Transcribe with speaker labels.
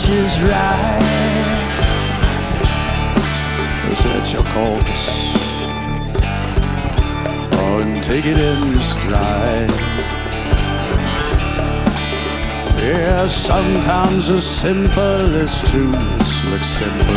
Speaker 1: much is right.
Speaker 2: Set your course and take it in stride. Yeah, sometimes the simplest truths look simple